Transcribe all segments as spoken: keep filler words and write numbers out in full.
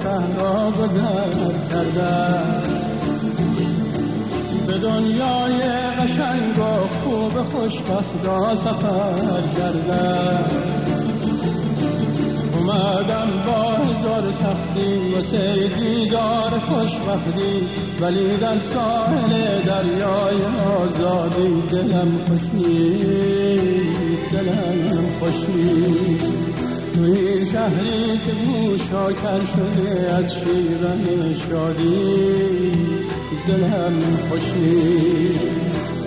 صحرا گذر کردم، به دنیای قشنگ و خوب خوشبختا سفر کردم. اومدم با هزار سختی واسه دیدار خوشبختی، ولی در ساحل دریای آزادی دلم خوش نیست، دلم خوش نیست. تو این شهری که گوشا کر شده از شیون شادی، دلم خوش نیست.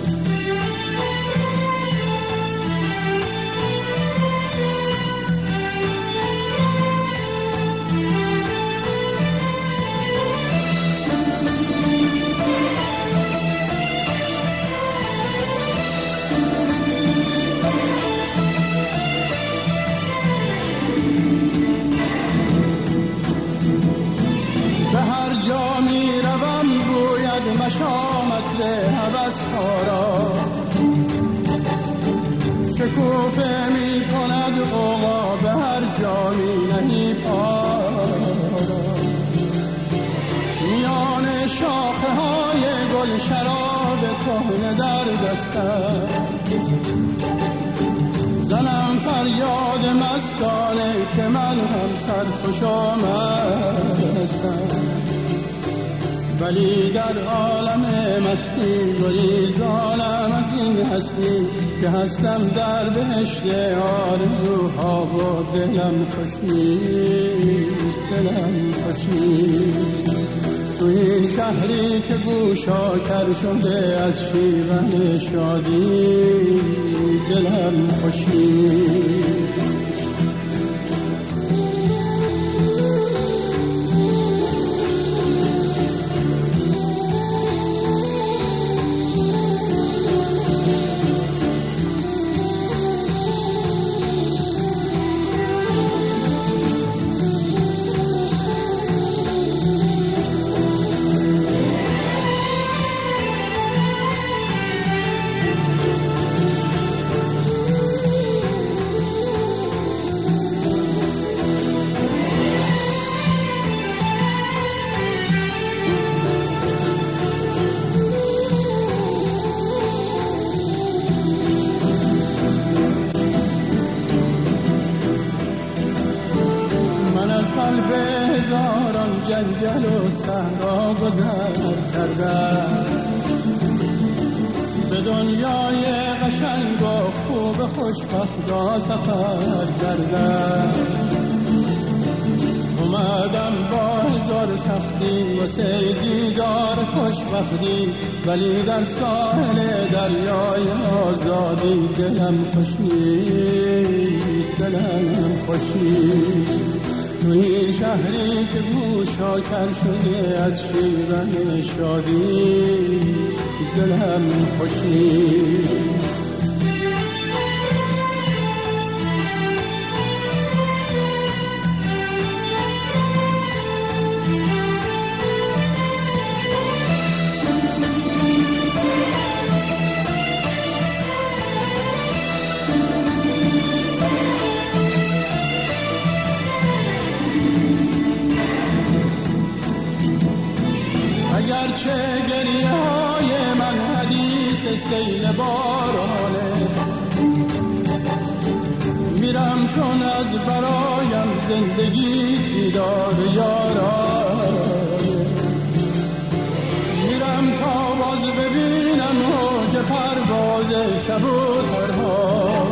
مشامت هوس ها را شکوفه می کند غوغا، به هر جا می نهی پا را. میان شاخه های گل شراب کهنه در دستم، زنم فریاد مستانه که من هم سرخوش آمدستم. ولی در عالم مستی گریزانم از این هستی، که هستم در بهشت آرزوها و دلم خوش نیست، دلم خوش نیست. تو این شهری که گوشا کر شده از شیون شادی، دلم خوش نیست. هزاران جنگل و صحرا گذر کردم، به دنیای قشنگ و خوب خوشبختا سفر کردم. اومدم با هزار سختی واسه دیدار خوشبختی، ولی در ساحل دریای آزادی دلم خوش نیست، دلم خوش نیست. تو این شهری که گوشا کر شده از شیون شادی، دلم خوش نیست. اگرچه گریه های من حدیث سیل بارانه، میرم چون از برایم زندگی دیدار یارانه، میرم تا باز ببینم اوج پرواز کبوترها،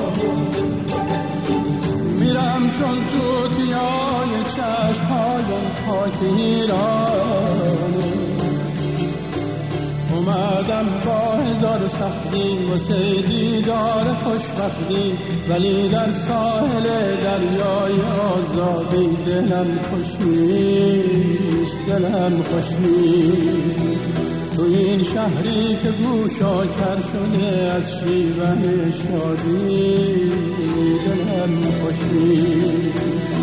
میرم چون توتیای چشمهایم خاک ایرانه. اومدم با هزار سختی واسه دیدار خوشبختی، ولی در ساحل دریای آزادی دلم خوش نیست، دلم خوش نیست. تو این شهری که گوشا کر شده از شیون شادی، دلم خوش نیست.